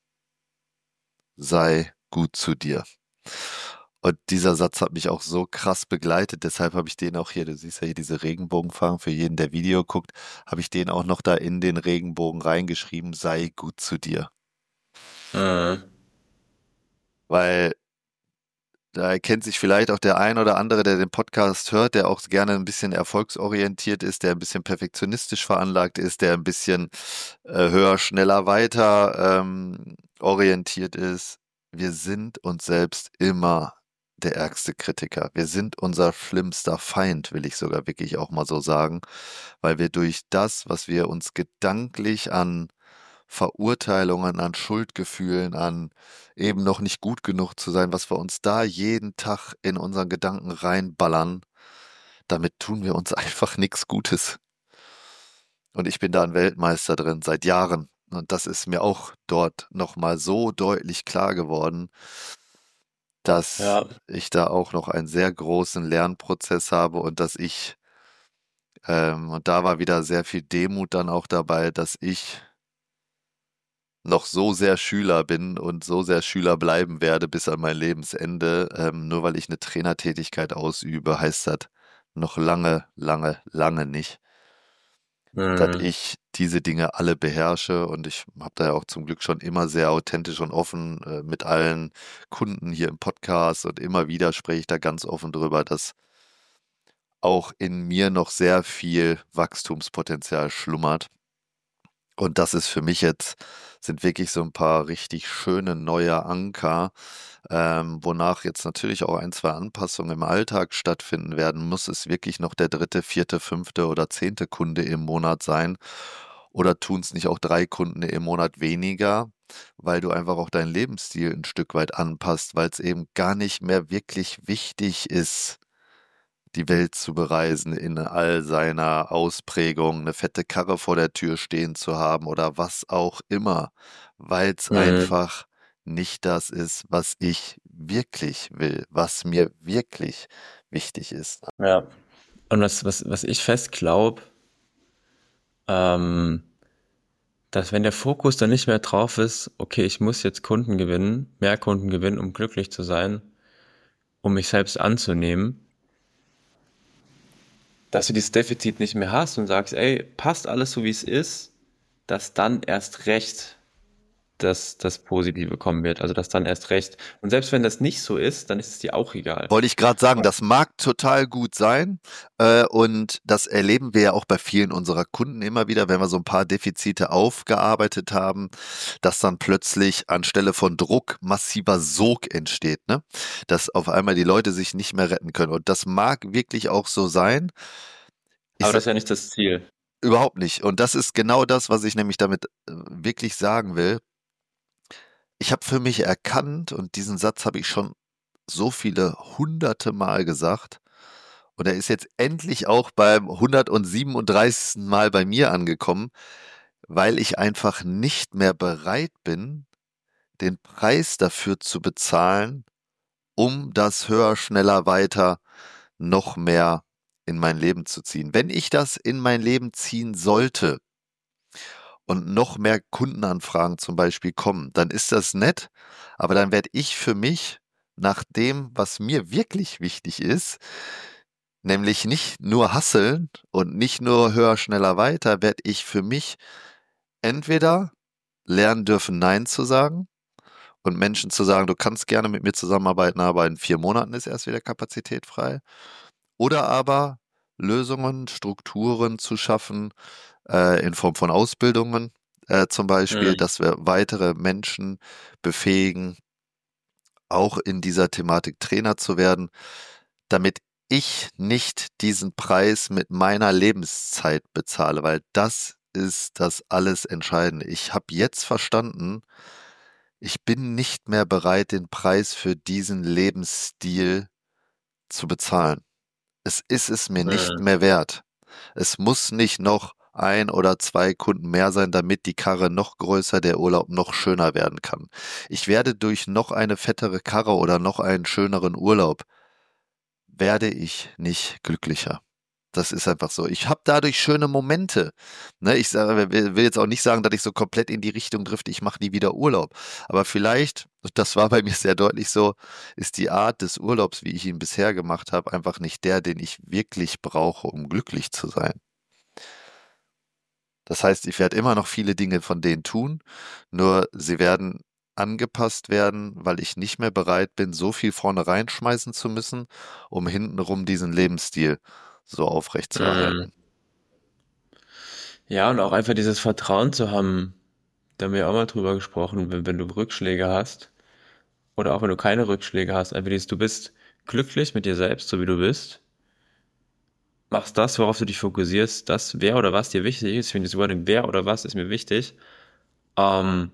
Sei gut zu dir. Und dieser Satz hat mich auch so krass begleitet, deshalb habe ich den auch hier, du siehst ja hier diese Regenbogenfarben, für jeden, der Video guckt, habe ich den auch noch da in den Regenbogen reingeschrieben, sei gut zu dir. Äh, Weil da erkennt sich vielleicht auch der ein oder andere, der den Podcast hört, der auch gerne ein bisschen erfolgsorientiert ist, der ein bisschen perfektionistisch veranlagt ist, der ein bisschen äh, höher, schneller, weiter ähm, orientiert ist. Wir sind uns selbst immer der ärgste Kritiker. Wir sind unser schlimmster Feind, will ich sogar wirklich auch mal so sagen, weil wir durch das, was wir uns gedanklich an Verurteilungen, an Schuldgefühlen, an eben noch nicht gut genug zu sein, was wir uns da jeden Tag in unseren Gedanken reinballern, damit tun wir uns einfach nichts Gutes. Und ich bin da ein Weltmeister drin seit Jahren. Und das ist mir auch dort nochmal so deutlich klar geworden, dass ja, ich da auch noch einen sehr großen Lernprozess habe und dass ich, ähm, und da war wieder sehr viel Demut dann auch dabei, dass ich noch so sehr Schüler bin und so sehr Schüler bleiben werde bis an mein Lebensende. Ähm, nur weil ich eine Trainertätigkeit ausübe, heißt das noch lange, lange, lange nicht, dass äh, ich diese Dinge alle beherrsche. Und ich habe da ja auch zum Glück schon immer sehr authentisch und offen äh, mit allen Kunden hier im Podcast und immer wieder spreche ich da ganz offen drüber, dass auch in mir noch sehr viel Wachstumspotenzial schlummert. Und das ist für mich jetzt, sind wirklich so ein paar richtig schöne neue Anker, ähm, wonach jetzt natürlich auch ein, zwei Anpassungen im Alltag stattfinden werden. Muss es wirklich noch der dritte, vierte, fünfte oder zehnte Kunde im Monat sein? Oder tun es nicht auch drei Kunden im Monat weniger, weil du einfach auch deinen Lebensstil ein Stück weit anpasst, weil es eben gar nicht mehr wirklich wichtig ist, die Welt zu bereisen in all seiner Ausprägung, eine fette Karre vor der Tür stehen zu haben oder was auch immer, weil es äh, einfach nicht das ist, was ich wirklich will, was mir wirklich wichtig ist. ja. Und was, was, was ich fest glaube, ähm, dass wenn der Fokus dann nicht mehr drauf ist, okay, ich muss jetzt Kunden gewinnen, mehr Kunden gewinnen, um glücklich zu sein, um mich selbst anzunehmen, dass du dieses Defizit nicht mehr hast und sagst, ey, passt alles so wie es ist, dass dann erst recht das, das Positive kommen wird. Also dass dann erst recht. Und selbst wenn das nicht so ist, dann ist es dir auch egal. Wollte ich gerade sagen, das mag total gut sein äh, und das erleben wir ja auch bei vielen unserer Kunden immer wieder, wenn wir so ein paar Defizite aufgearbeitet haben, dass dann plötzlich anstelle von Druck massiver Sog entsteht, ne? Dass auf einmal die Leute sich nicht mehr retten können und das mag wirklich auch so sein. Ich Aber sa das ist ja nicht das Ziel. Überhaupt nicht und das ist genau das, was ich nämlich damit äh, wirklich sagen will. Ich habe für mich erkannt und diesen Satz habe ich schon so viele hunderte Mal gesagt. Und er ist jetzt endlich auch beim hundertsiebenunddreißigsten Mal bei mir angekommen, weil ich einfach nicht mehr bereit bin, den Preis dafür zu bezahlen, um das höher, schneller, weiter noch mehr in mein Leben zu ziehen. Wenn ich das in mein Leben ziehen sollte und noch mehr Kundenanfragen zum Beispiel kommen, dann ist das nett, aber dann werde ich für mich nach dem, was mir wirklich wichtig ist, Nämlich nicht nur hasseln und nicht nur höher, schneller, weiter, werde ich für mich entweder lernen dürfen, Nein zu sagen und Menschen zu sagen, du kannst gerne mit mir zusammenarbeiten, aber in vier Monaten ist erst wieder Kapazität frei. Oder aber Lösungen, Strukturen zu schaffen, äh, in Form von Ausbildungen, äh, zum Beispiel, Mhm. dass wir weitere Menschen befähigen, auch in dieser Thematik Trainer zu werden, damit ich nicht diesen Preis mit meiner Lebenszeit bezahle, weil das ist das alles Entscheidende. Ich habe jetzt verstanden, ich bin nicht mehr bereit, den Preis für diesen Lebensstil zu bezahlen. Es ist es mir nicht Mhm. mehr wert. Es muss nicht noch ein oder zwei Kunden mehr sein, damit die Karre noch größer, der Urlaub noch schöner werden kann. Ich werde durch noch eine fettere Karre oder noch einen schöneren Urlaub, werde ich nicht glücklicher. Das ist einfach so. Ich habe dadurch schöne Momente. Ne, ich sage, will will jetzt auch nicht sagen, dass ich so komplett in die Richtung drifte, ich mache nie wieder Urlaub. Aber vielleicht, das war bei mir sehr deutlich so, ist die Art des Urlaubs, wie ich ihn bisher gemacht habe, einfach nicht der, den ich wirklich brauche, um glücklich zu sein. Das heißt, ich werde immer noch viele Dinge von denen tun, nur sie werden angepasst werden, weil ich nicht mehr bereit bin, so viel vorne reinschmeißen zu müssen, um hintenrum diesen Lebensstil so Mhm. aufrechtzuerhalten. Ja, und auch einfach dieses Vertrauen zu haben, da haben wir ja auch mal drüber gesprochen, wenn, wenn du Rückschläge hast oder auch wenn du keine Rückschläge hast, einfach dieses, du bist glücklich mit dir selbst, so wie du bist, machst das, worauf du dich fokussierst, das, wer oder was dir wichtig ist. Ich finde das Wording, wer oder was ist mir wichtig. Ähm,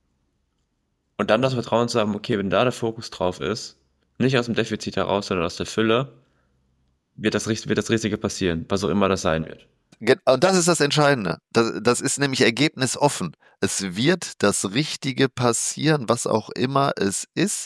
und dann das Vertrauen zu haben, okay, wenn da der Fokus drauf ist, nicht aus dem Defizit heraus, sondern aus der Fülle, wird das, Richt- wird das Richtige passieren, was auch immer das sein wird. Ge- Und das ist das Entscheidende. Das, das ist nämlich ergebnisoffen. Es wird das Richtige passieren, was auch immer es ist.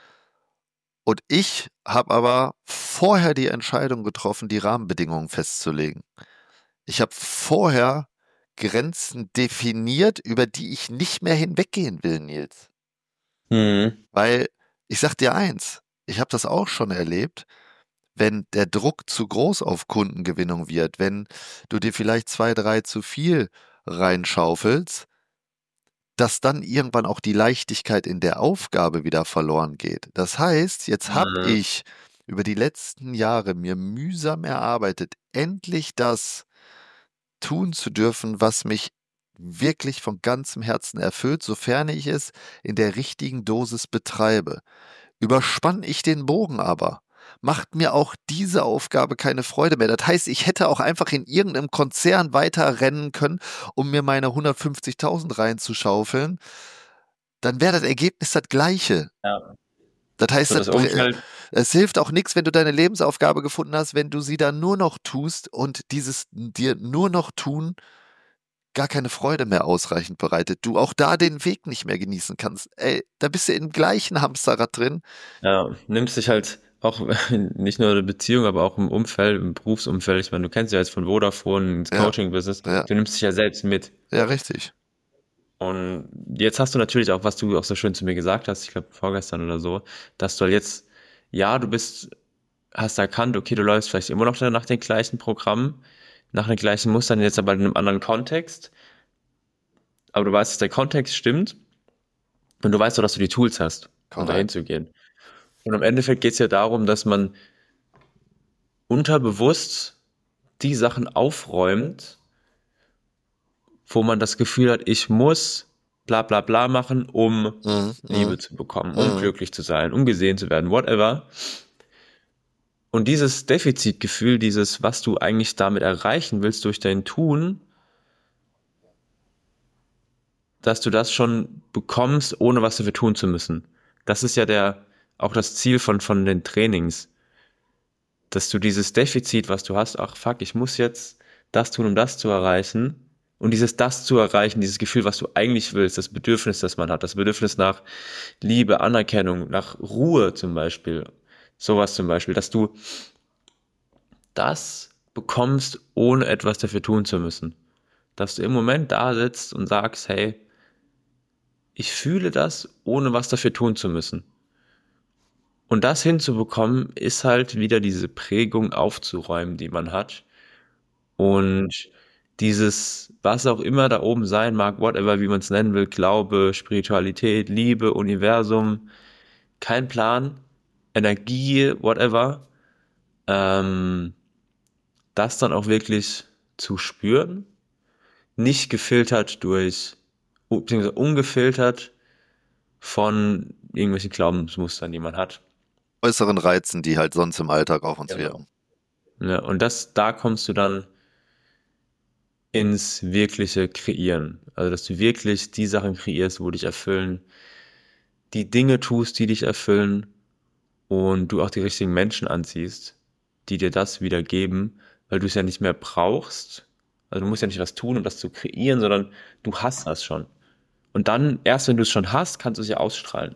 Und ich habe aber vorher die Entscheidung getroffen, die Rahmenbedingungen festzulegen. Ich habe vorher Grenzen definiert, über die ich nicht mehr hinweggehen will, Nils. Mhm. Weil ich sag dir eins, ich habe das auch schon erlebt, wenn der Druck zu groß auf Kundengewinnung wird, wenn du dir vielleicht zwei, drei zu viel reinschaufelst, dass dann irgendwann auch die Leichtigkeit in der Aufgabe wieder verloren geht. Das heißt, jetzt habe Mhm. ich über die letzten Jahre mir mühsam erarbeitet, endlich das tun zu dürfen, was mich wirklich von ganzem Herzen erfüllt, sofern ich es in der richtigen Dosis betreibe. Überspann ich den Bogen aber, macht mir auch diese Aufgabe keine Freude mehr. Das heißt, ich hätte auch einfach in irgendeinem Konzern weiter rennen können, um mir meine hundertfünfzigtausend reinzuschaufeln. Dann wäre das Ergebnis das gleiche. Ja. Das heißt, So das, das br- Umfeld, es hilft auch nichts, wenn du deine Lebensaufgabe gefunden hast, wenn du sie dann nur noch tust und dieses dir nur noch tun gar keine Freude mehr ausreichend bereitet. Du auch da den Weg nicht mehr genießen kannst. Ey, da bist du im gleichen Hamsterrad drin. ja, nimmst dich halt auch nicht nur in der Beziehung, aber auch im Umfeld, im Berufsumfeld. Ich meine, du kennst ja jetzt von Vodafone ins Ja, Coaching-Business. ja, Du nimmst dich ja selbst mit. ja, richtig. Und jetzt hast du natürlich auch, was du auch so schön zu mir gesagt hast, ich glaube vorgestern oder so, dass du halt jetzt, ja, du bist, hast erkannt, okay, du läufst vielleicht immer noch nach den gleichen Programmen, nach den gleichen Mustern, jetzt aber in einem anderen Kontext. Aber du weißt, dass der Kontext stimmt und du weißt auch, dass du die Tools hast, um dahin Korrekt. zu gehen. Und im Endeffekt geht es ja darum, dass man unterbewusst die Sachen aufräumt, wo man das Gefühl hat, ich muss bla bla bla machen, um Mhm, mhm, Liebe zu bekommen, um mhm. glücklich zu sein, um gesehen zu werden, whatever. Und dieses Defizitgefühl, dieses, was du eigentlich damit erreichen willst durch dein Tun, dass du das schon bekommst, ohne was dafür tun zu müssen. Das ist ja der, auch das Ziel von, von den Trainings, dass du dieses Defizit, was du hast, ach fuck, ich muss jetzt das tun, um das zu erreichen. Und dieses das zu erreichen, dieses Gefühl, was du eigentlich willst, das Bedürfnis, das man hat, das Bedürfnis nach Liebe, Anerkennung, nach Ruhe zum Beispiel, sowas zum Beispiel, dass du das bekommst, ohne etwas dafür tun zu müssen. Dass du im Moment da sitzt und sagst, hey, ich fühle das, ohne was dafür tun zu müssen. Und das hinzubekommen, ist halt wieder diese Prägung aufzuräumen, die man hat. Und dieses, was auch immer da oben sein mag, whatever, wie man es nennen will, Glaube, Spiritualität, Liebe, Universum, kein Plan, Energie, whatever, ähm, das dann auch wirklich zu spüren, nicht gefiltert durch, beziehungsweise ungefiltert von irgendwelchen Glaubensmustern, die man hat. Äußeren Reizen, die halt sonst im Alltag auf uns Genau. wirken. Ja, und das, da kommst du dann ins wirkliche Kreieren. Also, dass du wirklich die Sachen kreierst, wo dich erfüllen, die Dinge tust, die dich erfüllen und du auch die richtigen Menschen anziehst, die dir das wieder geben, weil du es ja nicht mehr brauchst. Also du musst ja nicht was tun, um das zu kreieren, sondern du hast das schon. Und dann, erst wenn du es schon hast, kannst du es ja ausstrahlen.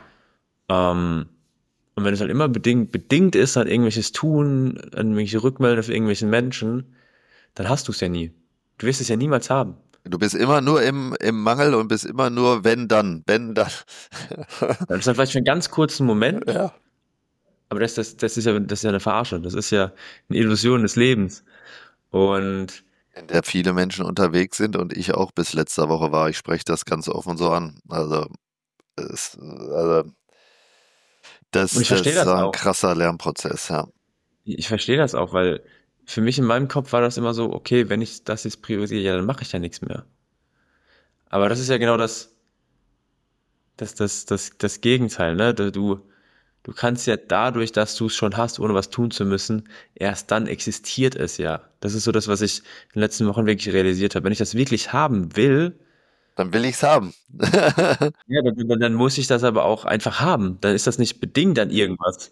Ähm, und wenn es halt immer bedingt, bedingt ist an irgendwelches Tun, an irgendwelche Rückmeldungen auf irgendwelchen Menschen, dann hast du es ja nie. Du wirst es ja niemals haben. Du bist immer nur im, im Mangel und bist immer nur wenn dann, wenn dann. Das ist dann vielleicht für einen ganz kurzen Moment, Ja. aber das, das, das, ist ja, das ist ja eine Verarsche. Das ist ja eine Illusion des Lebens. Und In der viele Menschen unterwegs sind und ich auch bis letzter Woche war. Ich spreche das ganz offen so an. Also, es, also das, Und ich das verstehe das war ein auch. krasser Lernprozess, ja. Ich verstehe das auch, weil für mich in meinem Kopf war das immer so, okay, wenn ich das jetzt priorisiere, ja, dann mache ich ja nichts mehr. Aber das ist ja genau das, das, das, das, das Gegenteil, ne? Du, du kannst ja dadurch, dass du es schon hast, ohne was tun zu müssen, erst dann existiert es ja. Das ist so das, was ich in den letzten Wochen wirklich realisiert habe. Wenn ich das wirklich haben will, Dann will ich's haben. ja, dann, dann muss ich das aber auch einfach haben. Dann ist das nicht bedingt an irgendwas.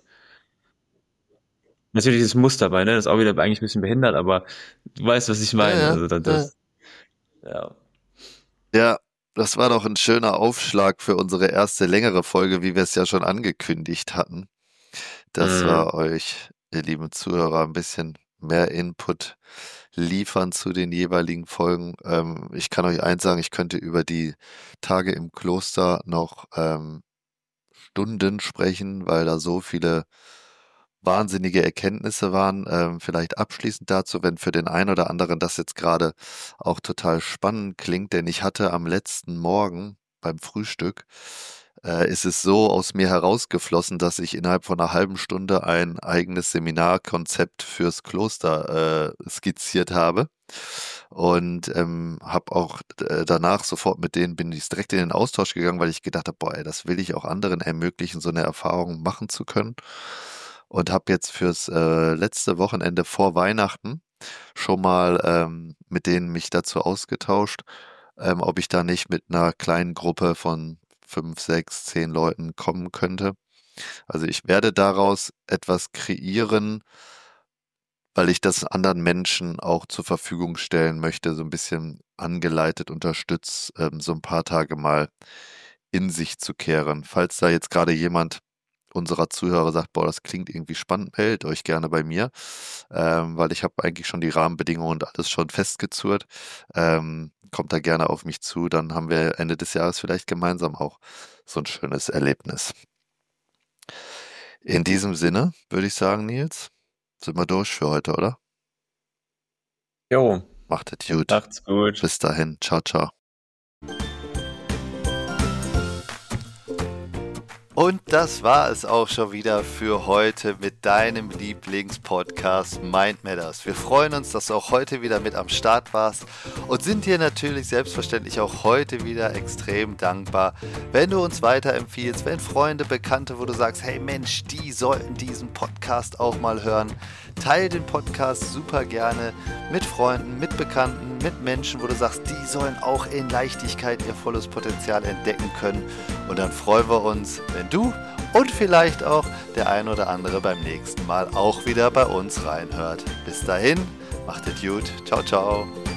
Natürlich ist Muss dabei, ne? Das ist auch wieder eigentlich ein bisschen behindert, aber du weißt, was ich Ja, meine. ja, Also das, ja. das ja. Ja, das war doch ein schöner Aufschlag für unsere erste längere Folge, wie wir es ja schon angekündigt hatten, dass Mhm. wir euch, ihr lieben Zuhörer, ein bisschen mehr Input liefern zu den jeweiligen Folgen. Ähm, ich kann euch eins sagen, ich könnte über die Tage im Kloster noch ähm, Stunden sprechen, weil da so viele wahnsinnige Erkenntnisse waren. Ähm, vielleicht abschließend dazu, wenn für den einen oder anderen das jetzt gerade auch total spannend klingt, denn ich hatte am letzten Morgen beim Frühstück, äh, ist es so aus mir herausgeflossen, dass ich innerhalb von einer halben Stunde ein eigenes Seminarkonzept fürs Kloster äh, skizziert habe. Und ähm, habe auch äh, danach sofort mit denen, bin ich direkt in den Austausch gegangen, weil ich gedacht habe, boah, ey, das will ich auch anderen ermöglichen, so eine Erfahrung machen zu können. Und habe jetzt fürs äh, letzte Wochenende vor Weihnachten schon mal ähm, mit denen mich dazu ausgetauscht, ähm, ob ich da nicht mit einer kleinen Gruppe von fünf, sechs, zehn Leuten kommen könnte. Also ich werde daraus etwas kreieren, weil ich das anderen Menschen auch zur Verfügung stellen möchte, so ein bisschen angeleitet, unterstützt, ähm, so ein paar Tage mal in sich zu kehren. Falls da jetzt gerade jemand unserer Zuhörer sagt, boah, das klingt irgendwie spannend, meldet euch gerne bei mir, ähm, weil ich habe eigentlich schon die Rahmenbedingungen und alles schon festgezurrt. Ähm, kommt da gerne auf mich zu, dann haben wir Ende des Jahres vielleicht gemeinsam auch so ein schönes Erlebnis. In diesem Sinne würde ich sagen, Nils, sind wir durch für heute, oder? Jo, Macht es gut. macht's gut. Bis dahin. Ciao, ciao. Und das war es auch schon wieder für heute mit deinem Lieblingspodcast Mind Matters. Wir freuen uns, dass du auch heute wieder mit am Start warst und sind dir natürlich selbstverständlich auch heute wieder extrem dankbar, wenn du uns weiterempfiehlst, wenn Freunde, Bekannte, wo du sagst, hey Mensch, die sollten diesen Podcast auch mal hören. Teil den Podcast super gerne mit Freunden, mit Bekannten, mit Menschen, wo du sagst, die sollen auch in Leichtigkeit ihr volles Potenzial entdecken können. Und dann freuen wir uns, wenn du und vielleicht auch der ein oder andere beim nächsten Mal auch wieder bei uns reinhört. Bis dahin, macht es gut. Ciao, ciao.